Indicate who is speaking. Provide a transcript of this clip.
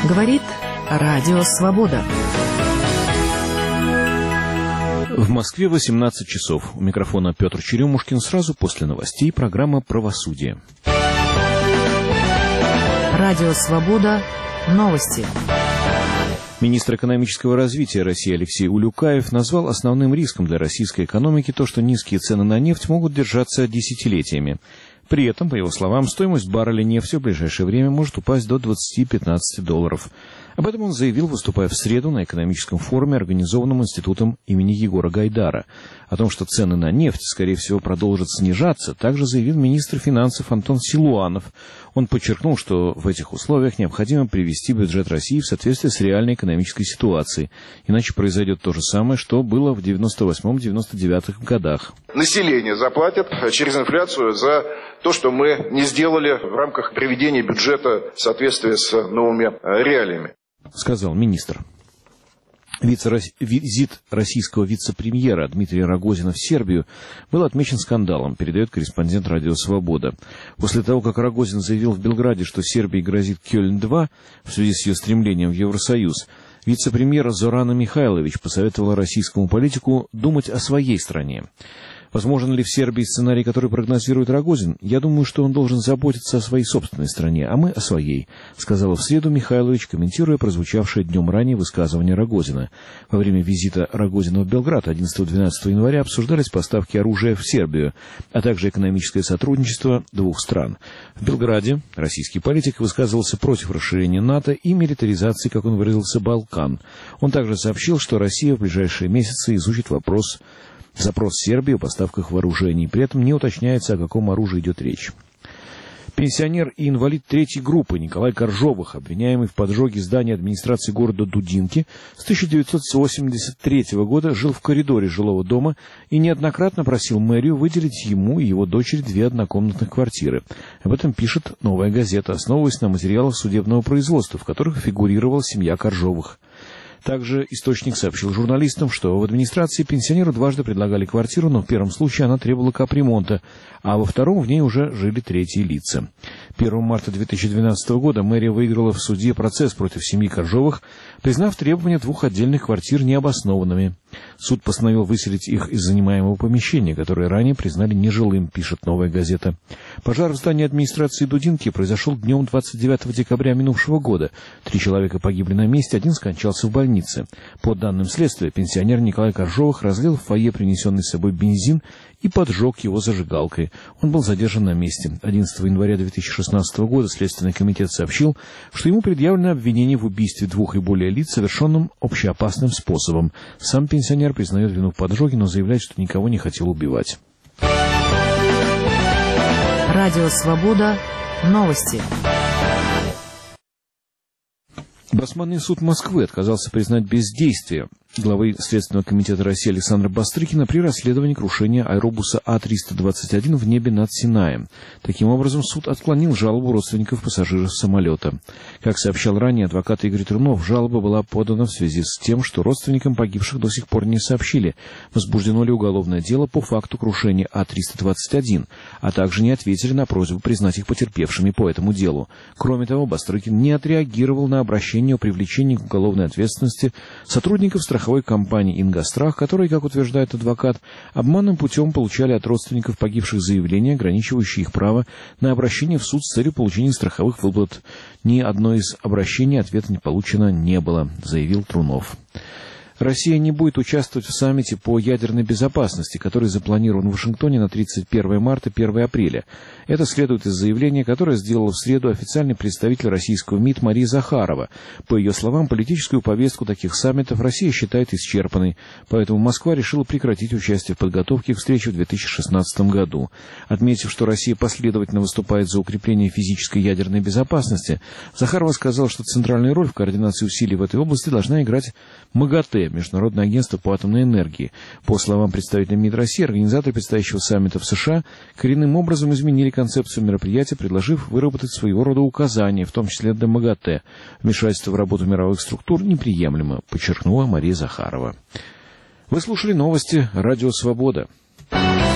Speaker 1: Говорит Радио Свобода.
Speaker 2: В Москве 18 часов. У микрофона Петр Черемушкин. Сразу после новостей программа «Правосудие».
Speaker 1: Радио Свобода. Новости.
Speaker 2: Министр экономического развития России Алексей Улюкаев назвал основным риском для российской экономики то, что низкие цены на нефть могут держаться десятилетиями. При этом, по его словам, стоимость барреля нефти в ближайшее время может упасть до $20-15. Об этом он заявил, выступая в среду на экономическом форуме, организованном Институтом имени Егора Гайдара. О том, что цены на нефть, скорее всего, продолжат снижаться, также заявил министр финансов Антон Силуанов. Он подчеркнул, что в этих условиях необходимо привести бюджет России в соответствие с реальной экономической ситуацией. Иначе произойдет то же самое, что было в 98-99 годах.
Speaker 3: Население заплатит через инфляцию за то, что мы не сделали в рамках приведения бюджета в соответствии с новыми реалиями,
Speaker 2: сказал министр. Визит российского вице-премьера Дмитрия Рогозина в Сербию был отмечен скандалом, передает корреспондент «Радио Свобода». После того, как Рогозин заявил в Белграде, что Сербии грозит Кёльн-2 в связи с ее стремлением в Евросоюз, вице-премьер Зорана Михайлович посоветовала российскому политику думать о своей стране. Возможен ли в Сербии сценарий, который прогнозирует Рогозин? Я думаю, что он должен заботиться о своей собственной стране, а мы о своей, сказала в среду Михайлович, комментируя прозвучавшее днем ранее высказывание Рогозина. Во время визита Рогозина в Белград 11-12 января обсуждались поставки оружия в Сербию, а также экономическое сотрудничество двух стран. В Белграде российский политик высказывался против расширения НАТО и милитаризации, как он выразился, Балкан. Он также сообщил, что Россия в ближайшие месяцы изучит запрос Сербии о поставках вооружений. При этом не уточняется, о каком оружии идет речь. Пенсионер и инвалид третьей группы Николай Коржовых, обвиняемый в поджоге здания администрации города Дудинки, с 1983 года жил в коридоре жилого дома и неоднократно просил мэрию выделить ему и его дочери 2 однокомнатных квартиры. Об этом пишет «Новая газета», основываясь на материалах судебного производства, в которых фигурировала семья Коржовых. Также источник сообщил журналистам, что в администрации пенсионеру дважды предлагали квартиру, но в первом случае она требовала капремонта, а во втором в ней уже жили третьи лица. 1 марта 2012 года мэрия выиграла в суде процесс против семьи Коржовых, признав требования 2 отдельных квартир необоснованными. Суд постановил выселить их из занимаемого помещения, которое ранее признали нежилым, пишет «Новая газета». Пожар в здании администрации Дудинки произошел днем 29 декабря минувшего года. 3 человека погибли на месте, 1 скончался в больнице. По данным следствия, пенсионер Николай Коржовых разлил в фойе принесенный с собой бензин и поджег его зажигалкой. Он был задержан на месте. 11 января 2016 года Следственный комитет сообщил, что ему предъявлено обвинение в убийстве 2 и более лиц, совершенном общеопасным способом. Сам пенсионер признает вину в поджоге, но заявляет, что никого не хотел убивать.
Speaker 1: Радио Свобода. Новости.
Speaker 2: Басманный суд Москвы отказался признать бездействие главы Следственного комитета России Александра Бастрыкина при расследовании крушения аэробуса А-321 в небе над Синаем. Таким образом, суд отклонил жалобу родственников пассажиров самолета. Как сообщал ранее адвокат Игорь Трунов, жалоба была подана в связи с тем, что родственникам погибших до сих пор не сообщили, возбуждено ли уголовное дело по факту крушения А-321, а также не ответили на просьбу признать их потерпевшими по этому делу. Кроме того, Бастрыкин не отреагировал на обращение о привлечении к уголовной ответственности сотрудников страховой компании «Ингострах», которые, как утверждает адвокат, обманным путем получали от родственников погибших заявления, ограничивающие их право на обращение в суд с целью получения страховых выплат. Ни одно из обращений ответа не получено не было, заявил Трунов. Россия не будет участвовать в саммите по ядерной безопасности, который запланирован в Вашингтоне на 31 марта – 1 апреля. Это следует из заявления, которое сделала в среду официальный представитель российского МИД Мария Захарова. По ее словам, политическую повестку таких саммитов Россия считает исчерпанной, поэтому Москва решила прекратить участие в подготовке к встрече в 2016 году. Отметив, что Россия последовательно выступает за укрепление физической ядерной безопасности, Захарова сказала, что центральную роль в координации усилий в этой области должна играть МАГАТЭ, Международное агентство по атомной энергии. По словам представителя МИД России, организаторы предстоящего саммита в США коренным образом изменили концепцию мероприятия, предложив выработать своего рода указания, в том числе для МАГАТЭ. Вмешательство в работу мировых структур неприемлемо, подчеркнула Мария Захарова. Вы слушали новости «Радио Свобода».